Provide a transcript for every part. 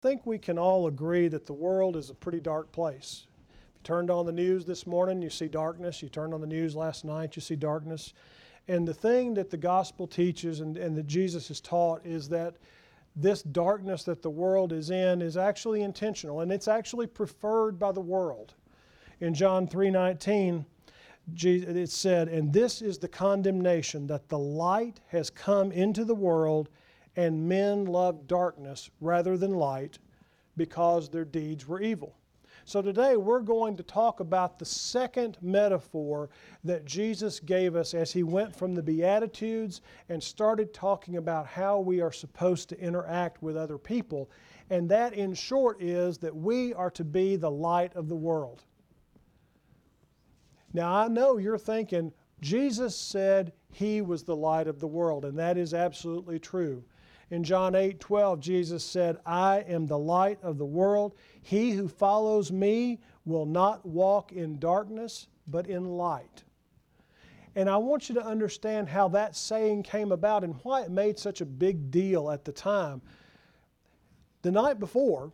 I think we can all agree that the world is a pretty dark place. If you turned on the news this morning, you see darkness. You turned on the news last night, you see darkness. And the thing that the gospel teaches and that Jesus has taught is that this darkness that the world is in is actually intentional, and it's actually preferred by the world. In John 3:19, it said, "And this is the condemnation, that the light has come into the world, and men love darkness rather than light, because their deeds were evil." So today we're going to talk about the second metaphor that Jesus gave us as He went from the Beatitudes and started talking about how we are supposed to interact with other people. And that, in short, is that we are to be the light of the world. Now, I know you're thinking, Jesus said He was the light of the world, and that is absolutely true. In John 8:12, Jesus said, "I am the light of the world. He who follows me will not walk in darkness, but in light." And I want you to understand how that saying came about and why it made such a big deal at the time. The night before,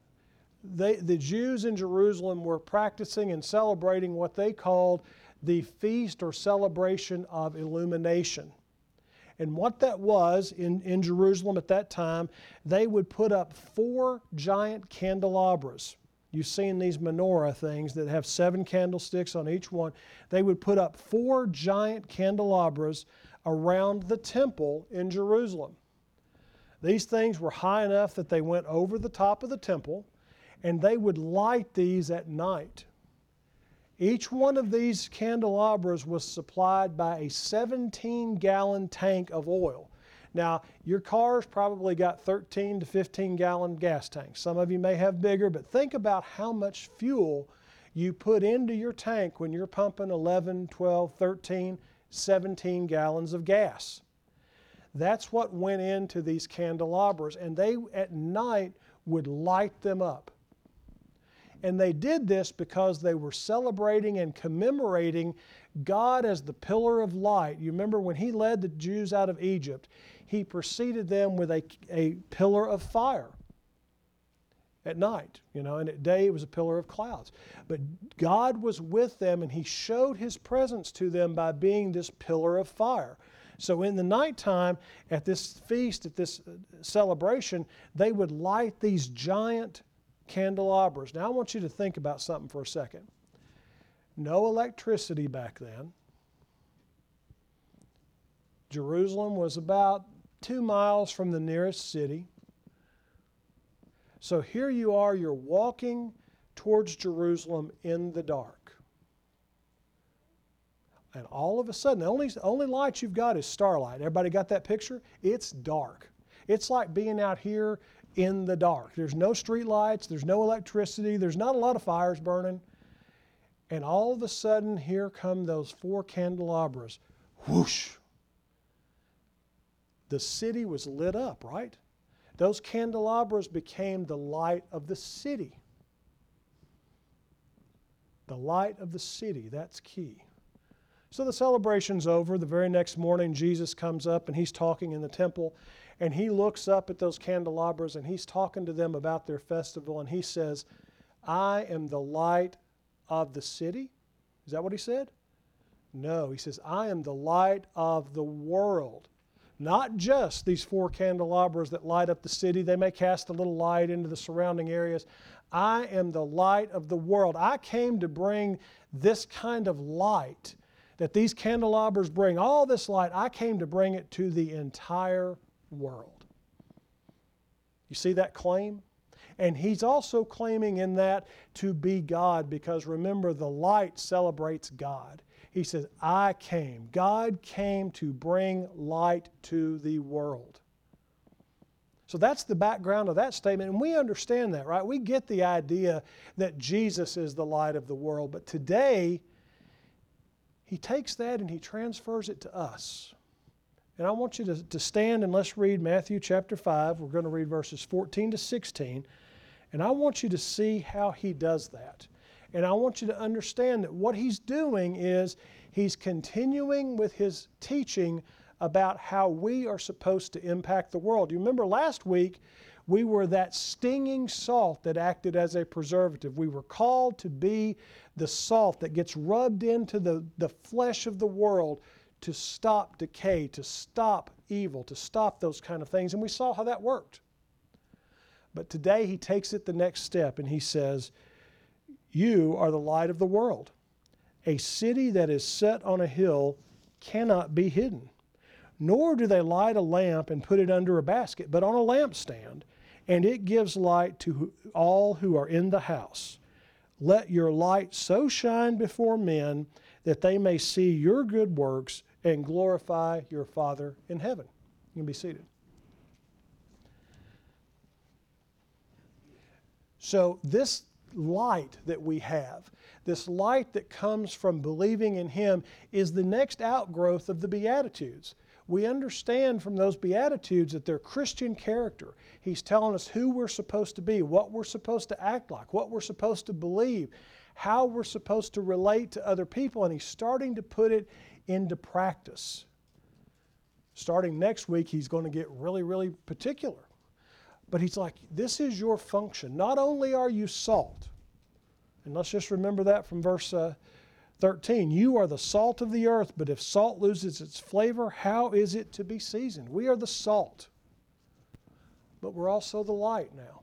the Jews in Jerusalem were practicing and celebrating what they called the feast or celebration of illumination. And what that was in Jerusalem at that time, they would put up 4 giant candelabras. You've seen these menorah things that have 7 candlesticks on each one. They would put up 4 giant candelabras around the temple in Jerusalem. These things were high enough that they went over the top of the temple, and they would light these at night. Each one of these candelabras was supplied by a 17-gallon tank of oil. Now, your car's probably got 13 to 15-gallon gas tanks. Some of you may have bigger, but think about how much fuel you put into your tank when you're pumping 11, 12, 13, 17 gallons of gas. That's what went into these candelabras, and they, at night, would light them up. And they did this because they were celebrating and commemorating God as the pillar of light. You remember when He led the Jews out of Egypt, He preceded them with a pillar of fire at night, and at day it was a pillar of clouds. But God was with them, and He showed His presence to them by being this pillar of fire. So in the nighttime, at this feast, at this celebration, they would light these giant candelabras. Now I want you to think about something for a second. No electricity back then. Jerusalem was about 2 miles from the nearest city. So here you are, you're walking towards Jerusalem in the dark. And all of a sudden, the only light you've got is starlight. Everybody got that picture? It's dark. It's like being out here in the dark. There's no street lights, there's no electricity, there's not a lot of fires burning. And all of a sudden, here come those 4 candelabras. Whoosh! The city was lit up, right? Those candelabras became the light of the city. The light of the city, that's key. So the celebration's over. The very next morning, Jesus comes up and He's talking in the temple. And He looks up at those candelabras and He's talking to them about their festival. And He says, "I am the light of the city." Is that what He said? No, He says, "I am the light of the world." Not just these 4 candelabras that light up the city. They may cast a little light into the surrounding areas. I am the light of the world. I came to bring this kind of light that these candelabras bring. All this light, I came to bring it to the entire world. You see that claim? And He's also claiming in that to be God, because remember, the light celebrates God. He says, God came to bring light to the world. So that's the background of that statement, and we understand that, right? We get the idea that Jesus is the light of the world, but today, He takes that and He transfers it to us. And I want you to stand and let's read Matthew chapter 5. We're going to read verses 14 to 16. And I want you to see how He does that. And I want you to understand that what He's doing is He's continuing with His teaching about how we are supposed to impact the world. You remember last week We were that stinging salt that acted as a preservative. We were called to be the salt that gets rubbed into the flesh of the world to stop decay, to stop evil, to stop those kind of things. And we saw how that worked. But today he takes it the next step and he says, you are the light of the world. A city that is set on a hill cannot be hidden. Nor do they light a lamp and put it under a basket, but on a lampstand, and it gives light to all who are in the house. Let your light so shine before men that they may see your good works and glorify your Father in heaven. You can be seated. So this light that we have, this light that comes from believing in Him, is the next outgrowth of the Beatitudes. We understand from those Beatitudes that they're Christian character. He's telling us who we're supposed to be, what we're supposed to act like, what we're supposed to believe, how we're supposed to relate to other people, and He's starting to put it into practice. Starting next week, He's going to get really, really particular. But He's like, this is your function. Not only are you salt, and let's just remember that from verse 13. You are the salt of the earth, but if salt loses its flavor, how is it to be seasoned? We are the salt, but we're also the light now.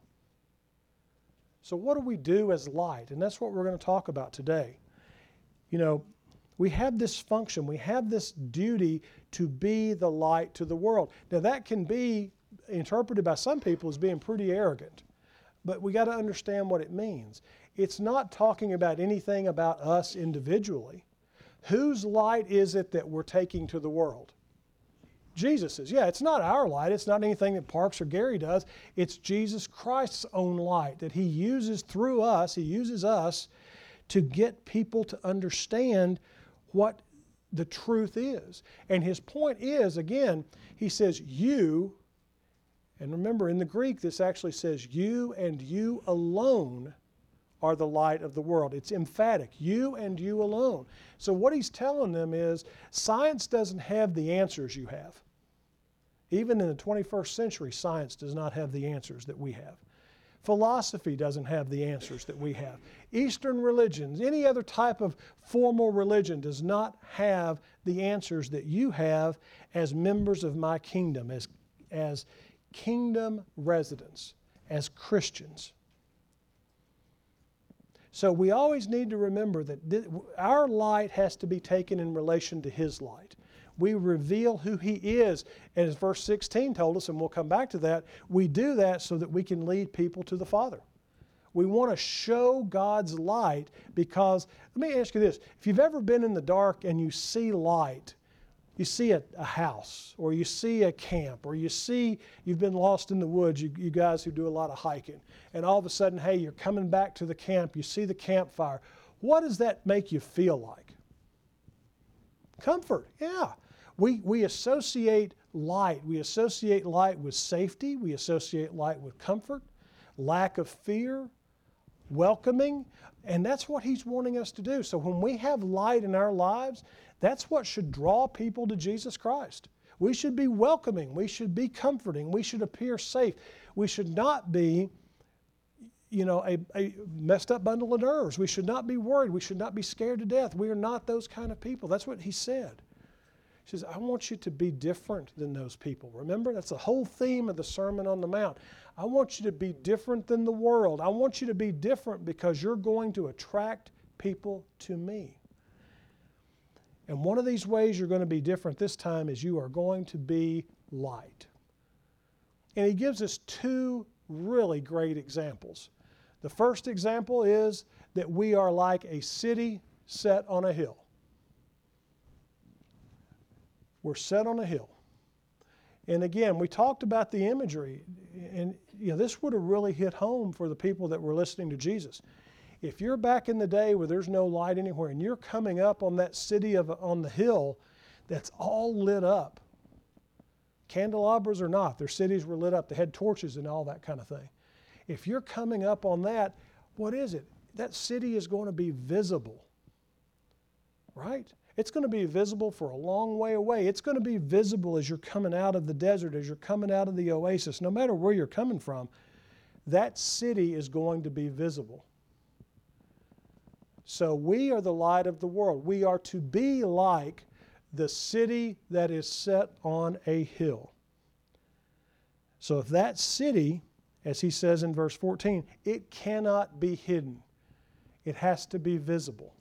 So what do we do as light? And that's what we're going to talk about today. You know, we have this function, we have this duty to be the light to the world. Now that can be interpreted by some people as being pretty arrogant, but we got to understand what it means. It's not talking about anything about us individually. Whose light is it that we're taking to the world? Jesus's. Yeah, it's not our light. It's not anything that Parks or Gary does. It's Jesus Christ's own light that He uses through us. He uses us to get people to understand what the truth is. And His point is, again, He says, you, and remember in the Greek this actually says, you and you alone are the light of the world. It's emphatic. You and you alone. So what He's telling them is science doesn't have the answers you have. Even in the 21st century, science does not have the answers that we have. Philosophy doesn't have the answers that we have. Eastern religions, any other type of formal religion does not have the answers that you have as members of my kingdom, as kingdom residents, as Christians. So we always need to remember that our light has to be taken in relation to His light. We reveal who He is. And as verse 16 told us, and we'll come back to that, we do that so that we can lead people to the Father. We want to show God's light because, let me ask you this. If you've ever been in the dark and you see light, you see a house, or you see a camp, or you've been lost in the woods, you guys who do a lot of hiking, and all of a sudden, hey, you're coming back to the camp, you see the campfire. What does that make you feel like? Comfort, yeah. We associate light. We associate light with safety. We associate light with comfort, lack of fear, welcoming, and that's what He's wanting us to do. So when we have light in our lives, that's what should draw people to Jesus Christ. We should be welcoming. We should be comforting. We should appear safe. We should not be, a messed up bundle of nerves. We should not be worried. We should not be scared to death. We are not those kind of people. That's what He said. He says, I want you to be different than those people. Remember, that's the whole theme of the Sermon on the Mount. I want you to be different than the world. I want you to be different because you're going to attract people to me. And one of these ways you're going to be different this time is you are going to be light. And He gives us two really great examples. The first example is that we are like a city set on a hill. We're set on a hill. And again, we talked about the imagery, and this would have really hit home for the people that were listening to Jesus. If you're back in the day where there's no light anywhere and you're coming up on that city on the hill that's all lit up, candelabras or not, their cities were lit up. They had torches and all that kind of thing. If you're coming up on that, what is it? That city is going to be visible, right? It's going to be visible for a long way away. It's going to be visible as you're coming out of the desert, as you're coming out of the oasis. No matter where you're coming from, that city is going to be visible. So we are the light of the world. We are to be like the city that is set on a hill. So if that city, as he says in verse 14, it cannot be hidden. It has to be visible.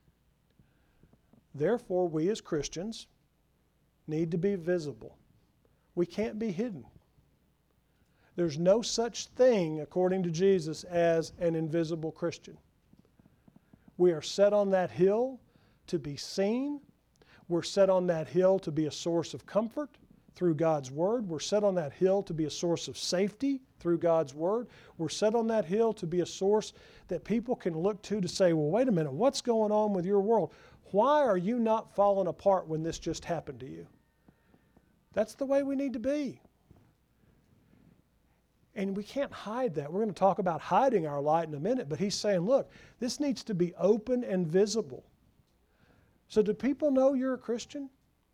Therefore, we as Christians need to be visible. We can't be hidden. There's no such thing, according to Jesus, as an invisible Christian. We are set on that hill to be seen. We're set on that hill to be a source of comfort through God's Word. We're set on that hill to be a source of safety through God's Word. We're set on that hill to be a source that people can look to say, well, wait a minute, what's going on with your world? Why are you not falling apart when this just happened to you? That's the way we need to be. And we can't hide that. We're going to talk about hiding our light in a minute, but he's saying, look, this needs to be open and visible. So do people know you're a Christian?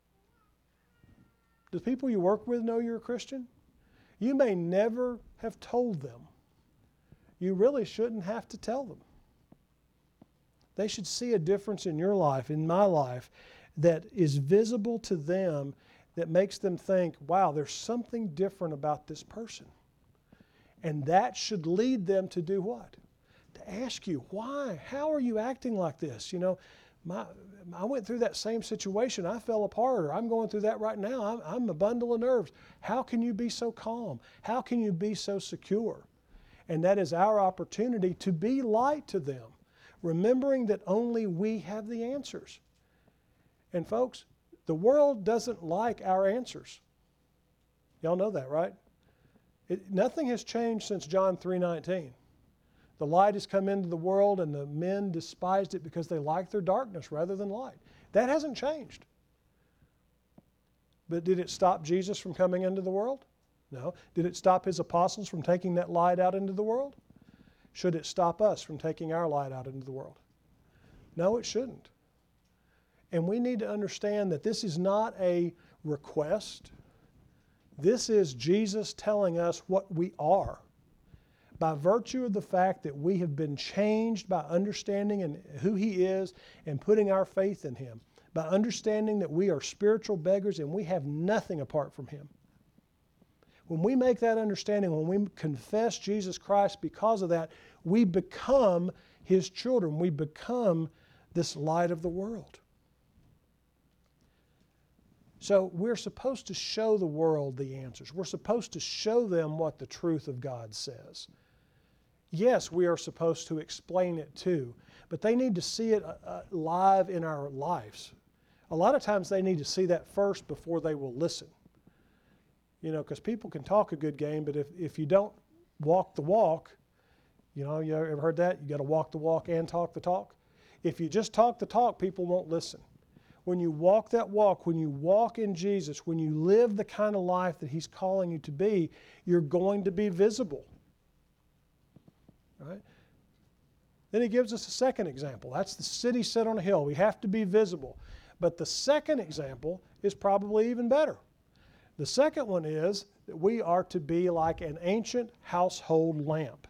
Do people you work with know you're a Christian? You may never have told them. You really shouldn't have to tell them. They should see a difference in your life, in my life, that is visible to them, that makes them think, wow, there's something different about this person. And that should lead them to do what? To ask you, why? How are you acting like this? You know, I went through that same situation. I fell apart, or I'm going through that right now. I'm a bundle of nerves. How can you be so calm? How can you be so secure? And that is our opportunity to be light to them, remembering that only we have the answers. And folks, the world doesn't like our answers. Y'all know that, right? Nothing has changed since John 3:19. The light has come into the world, and the men despised it because they liked their darkness rather than light. That hasn't changed. But did it stop Jesus from coming into the world? No. Did it stop his apostles from taking that light out into the world? Should it stop us from taking our light out into the world? No, it shouldn't. And we need to understand that this is not a request. This is Jesus telling us what we are. By virtue of the fact that we have been changed by understanding who He is and putting our faith in Him, by understanding that we are spiritual beggars and we have nothing apart from Him. When we make that understanding, when we confess Jesus Christ because of that, we become His children. We become this light of the world. So we're supposed to show the world the answers. We're supposed to show them what the truth of God says. Yes, we are supposed to explain it too, but they need to see it live in our lives. A lot of times they need to see that first before they will listen. You know, because people can talk a good game, but if you don't walk the walk, you know, you ever heard that? You got to walk the walk and talk the talk. If you just talk the talk, people won't listen. When you walk that walk, when you walk in Jesus, when you live the kind of life that He's calling you to be, you're going to be visible. Right? Then He gives us a second example. That's the city set on a hill. We have to be visible. But the second example is probably even better. The second one is that we are to be like an ancient household lamp.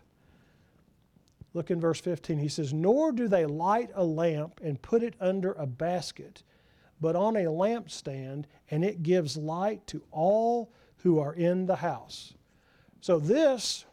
Look in verse 15. He says, "Nor do they light a lamp and put it under a basket, but on a lampstand, and it gives light to all who are in the house." So this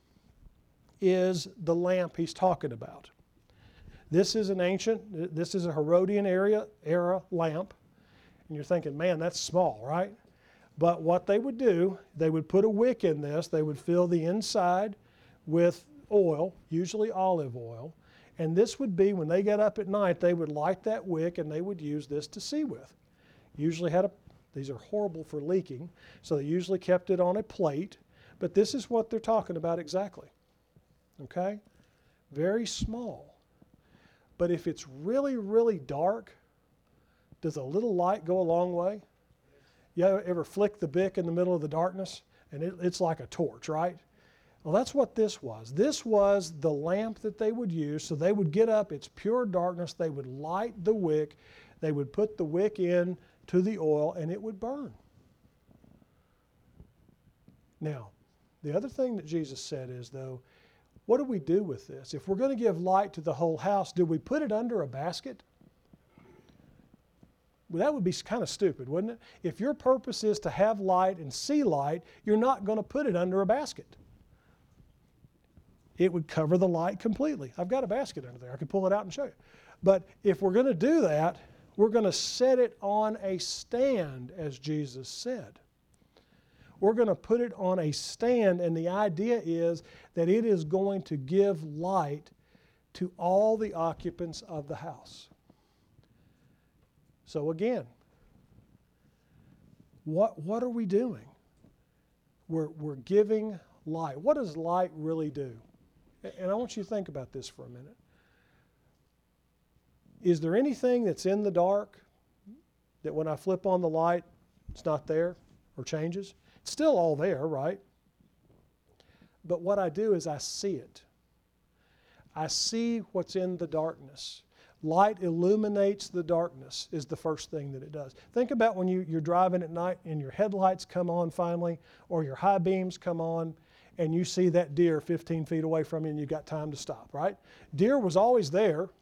is the lamp he's talking about. This is this is a Herodian era lamp. And you're thinking, man, that's small, right? But what they would do, they would put a wick in this. They would fill the inside with oil, usually olive oil. And this would be, when they got up at night, they would light that wick and they would use this to see with. Usually these are horrible for leaking, so they usually kept it on a plate. But this is what they're talking about exactly. Okay? Very small. But if it's really, really dark, does a little light go a long way? You ever flick the Bic in the middle of the darkness? And it's like a torch, right? Well, that's what this was. This was the lamp that they would use. So they would get up, it's pure darkness, they would light the wick, They would put the wick in to the oil and it would burn. Now, the other thing that Jesus said is, though, what do we do with this? If we're going to give light to the whole house, do we put it under a basket? Well, that would be kind of stupid, wouldn't it? If your purpose is to have light and see light, you're not going to put it under a basket. It would cover the light completely. I've got a basket under there. I could pull it out and show you. But if we're going to do that, we're going to set it on a stand, as Jesus said. We're going to put it on a stand, and the idea is that it is going to give light to all the occupants of the house. So again, what are we doing? We're giving light. What does light really do? And I want you to think about this for a minute. Is there anything that's in the dark that when I flip on the light, it's not there or changes? It's still all there, right? But what I do is I see it. I see what's in the darkness. Light illuminates the darkness is the first thing that it does. Think about when you're driving at night and your headlights come on finally, or your high beams come on, and you see that deer 15 feet away from you and you've got time to stop, right? Deer was always there.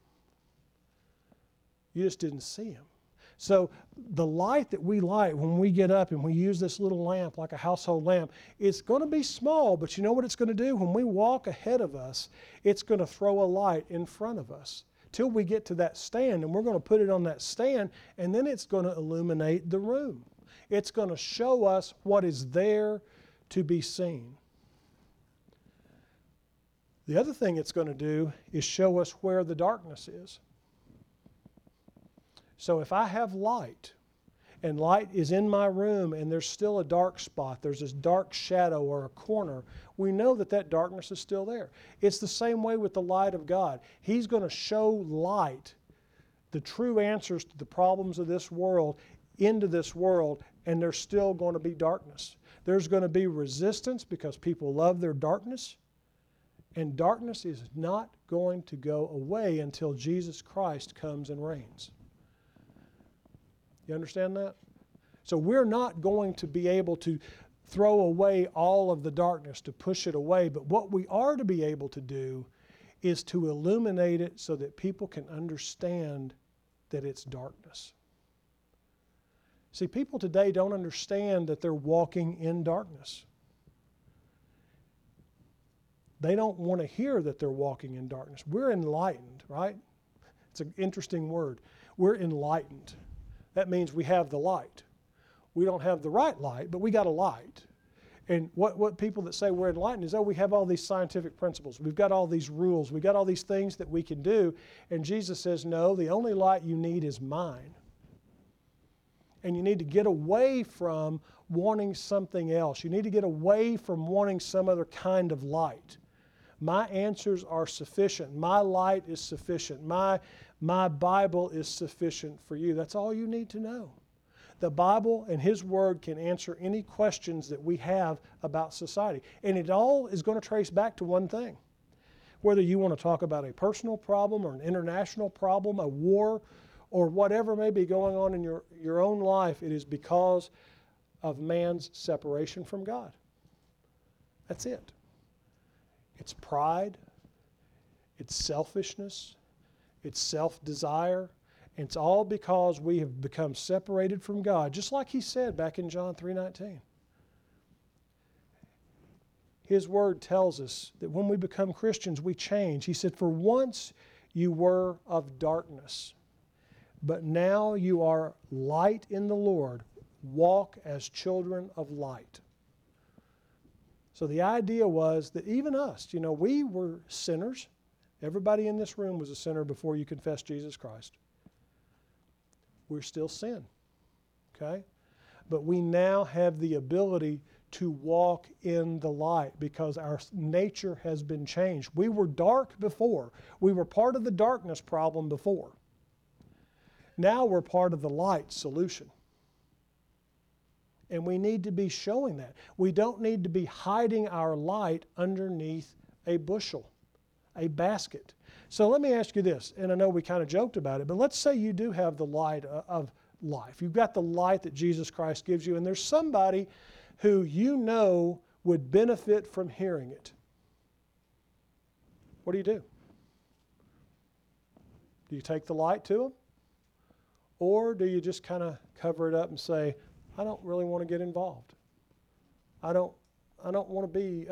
You just didn't see him. So the light that we light when we get up and we use this little lamp like a household lamp, it's going to be small, but you know what it's going to do? When we walk ahead of us, it's going to throw a light in front of us till we get to that stand, and we're going to put it on that stand, and then it's going to illuminate the room. It's going to show us what is there to be seen. The other thing it's going to do is show us where the darkness is. So if I have light, and light is in my room, and there's still a dark spot, there's this dark shadow or a corner, we know that that darkness is still there. It's the same way with the light of God. He's going to show light, the true answers to the problems of this world, into this world, and there's still going to be darkness. There's going to be resistance because people love their darkness, and darkness is not going to go away until Jesus Christ comes and reigns. You understand that? So we're not going to be able to throw away all of the darkness, to push it away, but what we are to be able to do is to illuminate it so that people can understand that it's darkness. See, people today don't understand that they're walking in darkness. They don't want to hear that they're walking in darkness. We're enlightened, right? It's an interesting word. We're enlightened. That means we have the light. We don't have the right light, but we got a light. And what people that say we're enlightened is, oh, we have all these scientific principles. We've got all these rules. We've got all these things that we can do. And Jesus says, no, the only light you need is mine. And you need to get away from wanting something else. You need to get away from wanting some other kind of light. My answers are sufficient. My light is sufficient. My Bible is sufficient for you. That's all you need to know. The Bible and His Word can answer any questions that we have about society. And it all is going to trace back to one thing. Whether you want to talk about a personal problem or an international problem, a war, or whatever may be going on in your own life, it is because of man's separation from God. That's it. It's pride, it's selfishness, it's self-desire, and it's all because we have become separated from God, just like He said back in John 3:19. His Word tells us that when we become Christians, we change. He said, for once you were of darkness, but now you are light in the Lord. Walk as children of light. So the idea was that even us, we were sinners. Everybody in this room was a sinner before you confessed Jesus Christ. We're still sin, okay? But we now have the ability to walk in the light because our nature has been changed. We were dark before. We were part of the darkness problem before. Now we're part of the light solution. And we need to be showing that. We don't need to be hiding our light underneath a bushel. a basket. So let me ask you this, and I know we kind of joked about it, but let's say you do have the light of life. You've got the light that Jesus Christ gives you, and there's somebody who you know would benefit from hearing it. What do? Do you take the light to them? Or do you just kind of cover it up and say, I don't really want to get involved. I don't want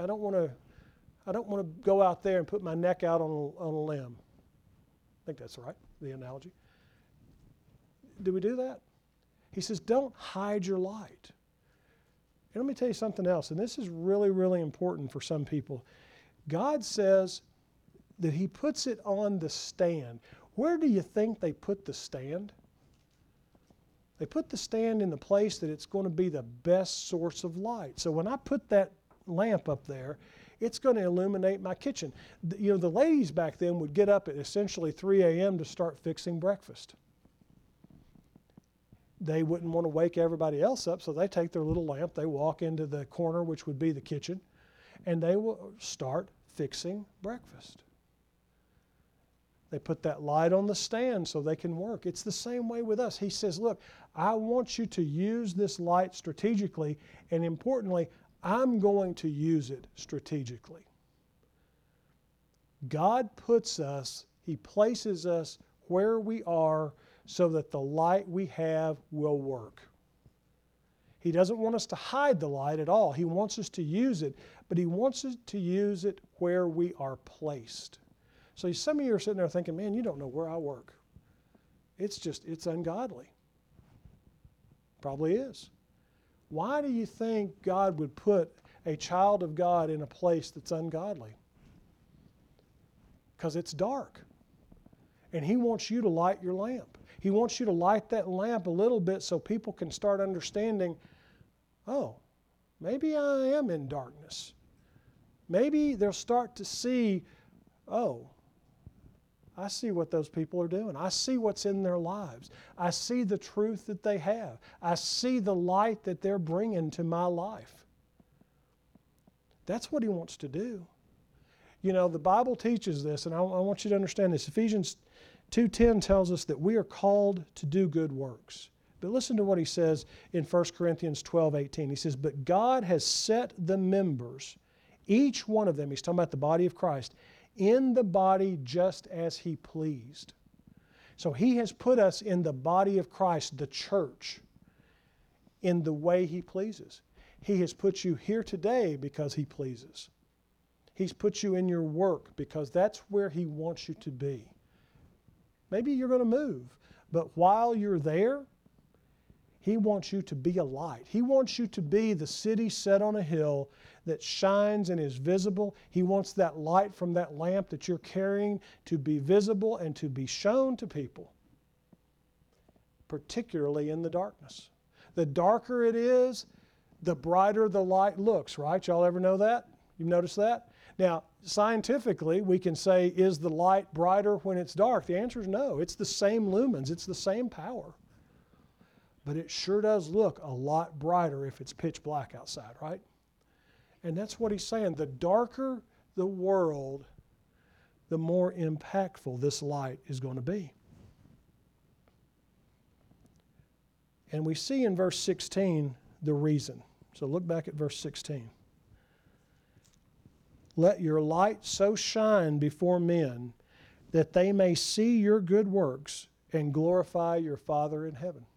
to go out there and put my neck out on a limb. I think that's right, the analogy. Do we do that? He says, don't hide your light. And let me tell you something else, and this is really, really important for some people. God says that He puts it on the stand. Where do you think they put the stand? They put the stand in the place that it's going to be the best source of light. So when I put that lamp up there, it's going to illuminate my kitchen. You know, the ladies back then would get up at essentially 3 a.m. to start fixing breakfast. They wouldn't want to wake everybody else up, so they take their little lamp, they walk into the corner, which would be the kitchen, and they will start fixing breakfast. They put that light on the stand so they can work. It's the same way with us. He says, look, I want you to use this light strategically, and importantly, I'm going to use it strategically. God puts us, He places us where we are so that the light we have will work. He doesn't want us to hide the light at all. He wants us to use it, but He wants us to use it where we are placed. So some of you are sitting there thinking, man, you don't know where I work. It's ungodly. Probably is. Why do you think God would put a child of God in a place that's ungodly? Because it's dark. And He wants you to light your lamp. He wants you to light that lamp a little bit so people can start understanding, oh, maybe I am in darkness. Maybe they'll start to see, oh, I see what those people are doing. I see what's in their lives. I see the truth that they have. I see the light that they're bringing to my life. That's what He wants to do. You know, the Bible teaches this, and I want you to understand this. Ephesians 2:10 tells us that we are called to do good works. But listen to what he says in 1 Corinthians 12:18. He says, but God has set the members, each one of them, he's talking about the body of Christ, in the body just as He pleased. So He has put us in the body of Christ, the church, in the way He pleases. He has put you here today because He pleases. He's put you in your work because that's where He wants you to be. Maybe you're going to move, but while you're there, He wants you to be a light. He wants you to be the city set on a hill that shines and is visible. He wants that light from that lamp that you're carrying to be visible and to be shown to people, particularly in the darkness. The darker it is, the brighter the light looks, right? Y'all ever know that? You've noticed that? Now, scientifically, we can say, is the light brighter when it's dark? The answer is no. It's the same lumens. It's the same power. But it sure does look a lot brighter if it's pitch black outside, right? And that's what he's saying. The darker the world, the more impactful this light is going to be. And we see in verse 16 the reason. So look back at verse 16. Let your light so shine before men that they may see your good works and glorify your Father in heaven.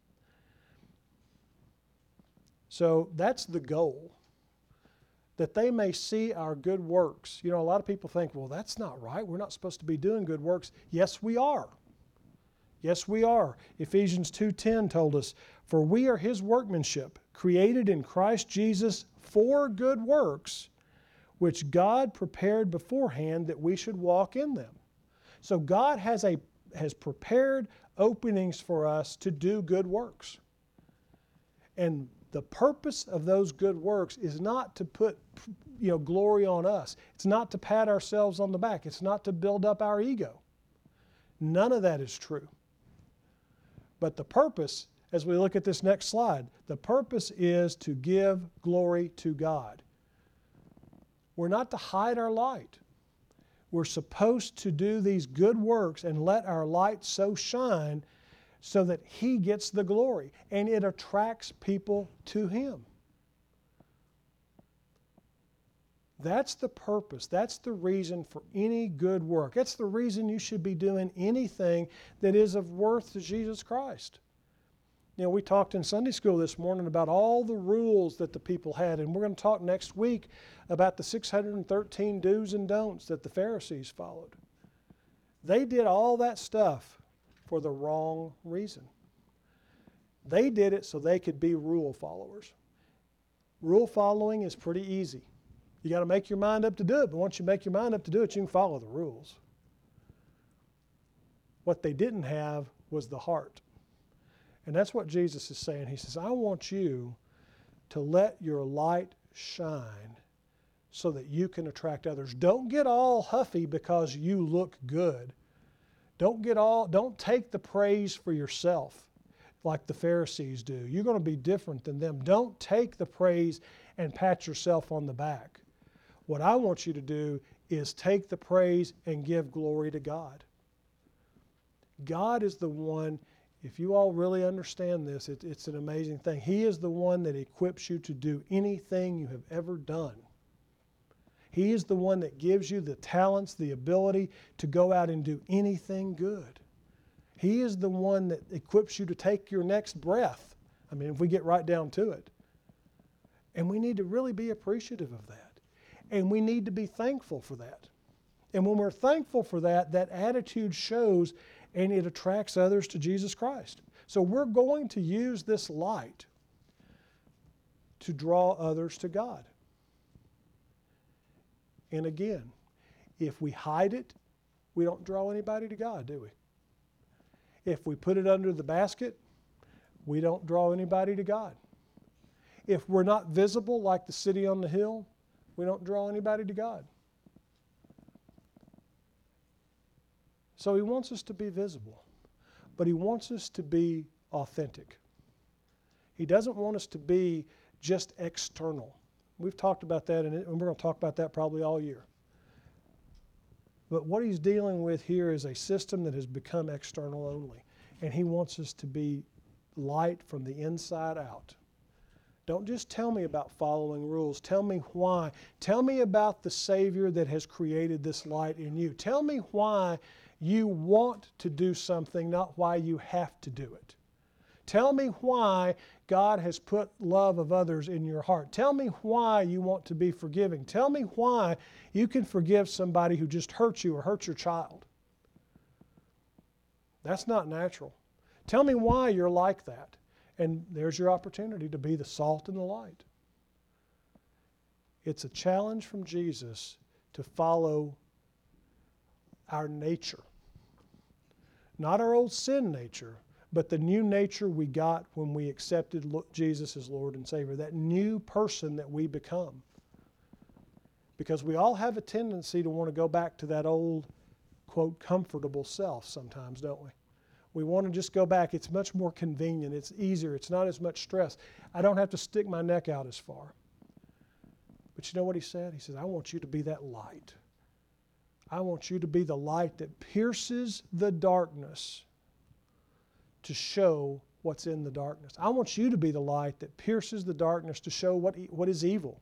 So that's the goal, that they may see our good works. You know, a lot of people think, well, that's not right. We're not supposed to be doing good works. Yes, we are. Yes, we are. Ephesians 2:10 told us, for we are His workmanship, created in Christ Jesus for good works, which God prepared beforehand that we should walk in them. So God has prepared openings for us to do good works. And the purpose of those good works is not to put, glory on us. It's not to pat ourselves on the back. It's not to build up our ego. None of that is true. But the purpose, as we look at this next slide, the purpose is to give glory to God. We're not to hide our light. We're supposed to do these good works and let our light so shine so that He gets the glory, and it attracts people to Him. That's the purpose. That's the reason for any good work. That's the reason you should be doing anything that is of worth to Jesus Christ. You know, we talked in Sunday school this morning about all the rules that the people had, and we're going to talk next week about the 613 do's and don'ts that the Pharisees followed. They did all that stuff for the wrong reason. They did it so they could be rule followers. Rule following is pretty easy. You got to make your mind up to do it, but once you make your mind up to do it, you can follow the rules. What they didn't have was the heart. And that's what Jesus is saying. He says, I want you to let your light shine so that you can attract others. Don't get all huffy because you look good. Don't take the praise for yourself like the Pharisees do. You're going to be different than them. Don't take the praise and pat yourself on the back. What I want you to do is take the praise and give glory to God. God is the one, if you all really understand this, it's an amazing thing. He is the one that equips you to do anything you have ever done. He is the one that gives you the talents, the ability to go out and do anything good. He is the one that equips you to take your next breath. I mean, if we get right down to it. And we need to really be appreciative of that. And we need to be thankful for that. And when we're thankful for that, that attitude shows and it attracts others to Jesus Christ. So we're going to use this light to draw others to God. And again, if we hide it, we don't draw anybody to God, do we? If we put it under the basket, we don't draw anybody to God. If we're not visible like the city on the hill, we don't draw anybody to God. So He wants us to be visible, but He wants us to be authentic. He doesn't want us to be just external. We've talked about that, and we're going to talk about that probably all year. But what He's dealing with here is a system that has become external only, and He wants us to be light from the inside out. Don't just tell me about following rules. Tell me why. Tell me about the Savior that has created this light in you. Tell me why you want to do something, not why you have to do it. Tell me why God has put love of others in your heart. Tell me why you want to be forgiving. Tell me why you can forgive somebody who just hurt you or hurt your child. That's not natural. Tell me why you're like that. And there's your opportunity to be the salt and the light. It's a challenge from Jesus to follow our nature. Not our old sin nature, but the new nature we got when we accepted Jesus as Lord and Savior. That new person that we become. Because we all have a tendency to want to go back to that old, quote, comfortable self sometimes, don't we? We want to just go back. It's much more convenient. It's easier. It's not as much stress. I don't have to stick my neck out as far. But you know what He said? He says, I want you to be that light. I want you to be the light that pierces the darkness to show what's in the darkness. I want you to be the light that pierces the darkness to show what is evil.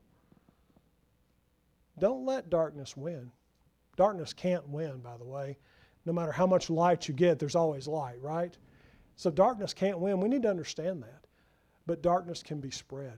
Don't let darkness win. Darkness can't win, by the way. No matter how much light you get, there's always light, right? So darkness can't win. We need to understand that. But darkness can be spread.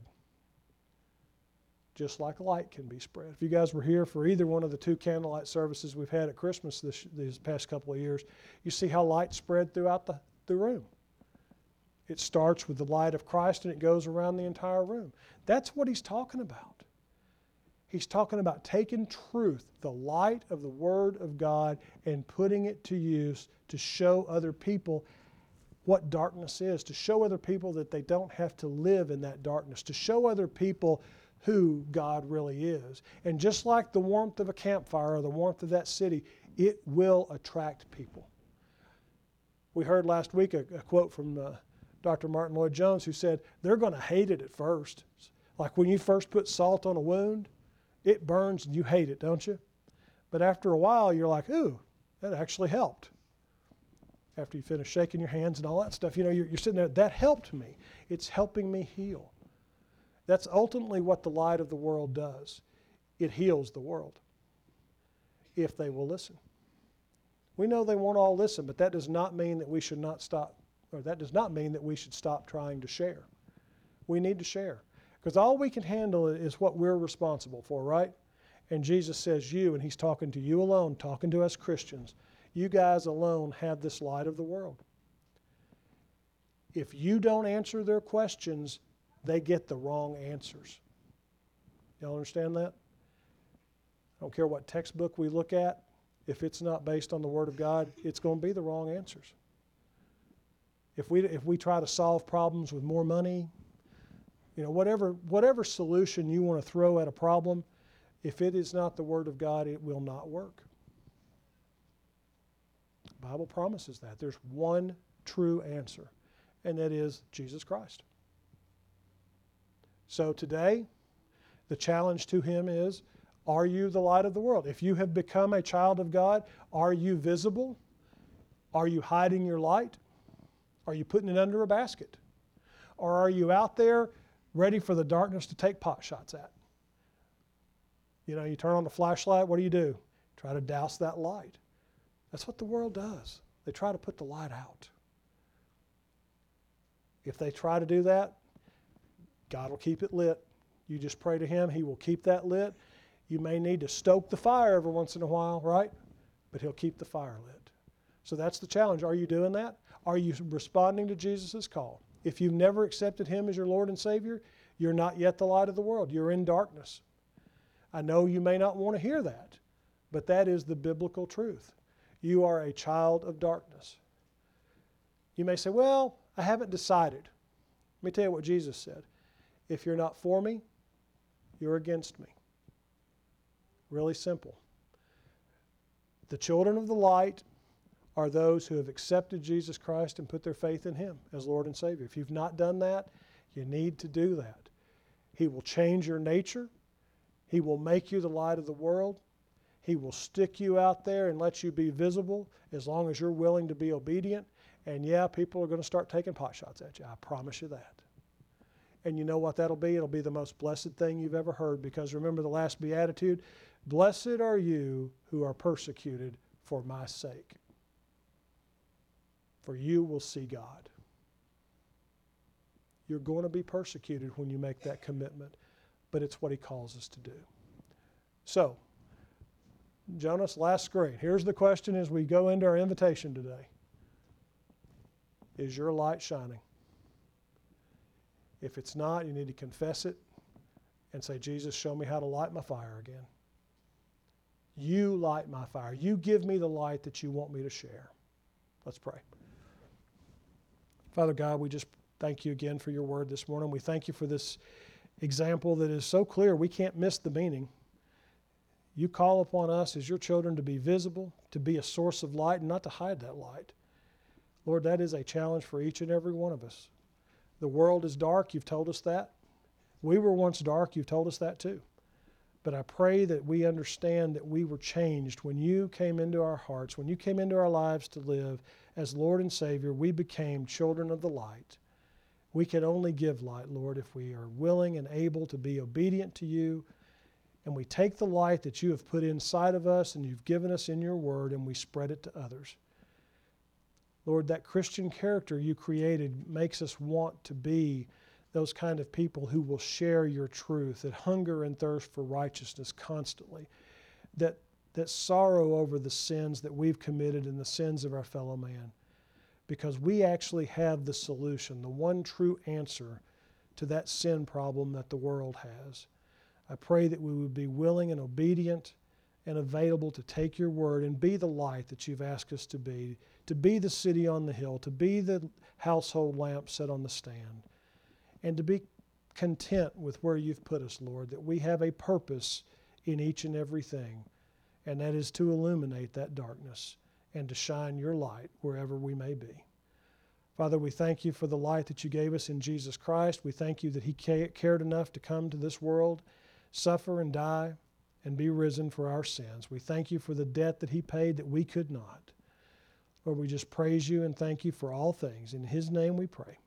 Just like light can be spread. If you guys were here for either one of the 2 candlelight services we've had at Christmas these past couple of years, you see how light spread throughout the room. It starts with the light of Christ and it goes around the entire room. That's what He's talking about. He's talking about taking truth, the light of the Word of God, and putting it to use to show other people what darkness is, to show other people that they don't have to live in that darkness, to show other people who God really is. And just like the warmth of a campfire or the warmth of that city, it will attract people. We heard last week a quote from Dr. Martin Lloyd-Jones who said, they're going to hate it at first. Like when you first put salt on a wound, it burns and you hate it, don't you? But after a while, you're like, ooh, that actually helped. After you finish shaking your hands and all that stuff, you're sitting there, that helped me. It's helping me heal. That's ultimately what the light of the world does. It heals the world, if they will listen. We know they won't all listen, but that does not mean that we should not stop, or that does not mean that we should stop trying to share. We need to share. Because all we can handle is what we're responsible for, right? And Jesus says you, and he's talking to you alone, talking to us Christians. You guys alone have this light of the world. If you don't answer their questions, they get the wrong answers. Y'all understand that? I don't care what textbook we look at. If it's not based on the Word of God, it's going to be the wrong answers. If we try to solve problems with more money, whatever solution you want to throw at a problem, if it is not the Word of God, it will not work. The Bible promises that. There's one true answer, and that is Jesus Christ. So today, the challenge to him is, are you the light of the world? If you have become a child of God, are you visible? Are you hiding your light? Are you putting it under a basket? Or are you out there ready for the darkness to take pot shots at? You turn on the flashlight, what do? Try to douse that light. That's what the world does. They try to put the light out. If they try to do that, God will keep it lit. You just pray to him, he will keep that lit. You may need to stoke the fire every once in a while, right? But he'll keep the fire lit. So that's the challenge. Are you doing that? Are you responding to Jesus' call? If you've never accepted him as your Lord and Savior, you're not yet the light of the world. You're in darkness. I know you may not want to hear that, but that is the biblical truth. You are a child of darkness. You may say, well, I haven't decided. Let me tell you what Jesus said. If you're not for me, you're against me. Really simple. The children of the light are those who have accepted Jesus Christ and put their faith in him as Lord and Savior. If you've not done that, you need to do that. He will change your nature. He will make you the light of the world. He will stick you out there and let you be visible as long as you're willing to be obedient. And yeah, people are going to start taking pot shots at you. I promise you that. And you know what that'll be? It'll be the most blessed thing you've ever heard, because remember the last beatitude? Blessed are you who are persecuted for my sake, for you will see God. You're going to be persecuted when you make that commitment, but it's what he calls us to do. So, Jonas, last screen. Here's the question as we go into our invitation today. Is your light shining? If it's not, you need to confess it and say, Jesus, show me how to light my fire again. You light my fire. You give me the light that you want me to share. Let's pray. Father God, we just thank you again for your word this morning. We thank you for this example that is so clear we can't miss the meaning. You call upon us as your children to be visible, to be a source of light, and not to hide that light. Lord, that is a challenge for each and every one of us. The world is dark, you've told us that. We were once dark, you've told us that too. But I pray that we understand that we were changed when you came into our hearts, when you came into our lives to live as Lord and Savior. We became children of the light. We can only give light, Lord, if we are willing and able to be obedient to you. And we take the light that you have put inside of us and you've given us in your word, and we spread it to others. Lord, that Christian character you created makes us want to be those kind of people who will share your truth, that hunger and thirst for righteousness constantly, that sorrow over the sins that we've committed and the sins of our fellow man, because we actually have the solution, the one true answer to that sin problem that the world has. I pray that we would be willing and obedient and available to take your word and be the light that you've asked us to be the city on the hill, to be the household lamp set on the stand, and to be content with where you've put us, Lord, that we have a purpose in each and everything, and that is to illuminate that darkness and to shine your light wherever we may be. Father, we thank you for the light that you gave us in Jesus Christ. We thank you that he cared enough to come to this world, suffer and die, and be risen for our sins. We thank you for the debt that he paid that we could not. Lord, we just praise you and thank you for all things. In his name we pray.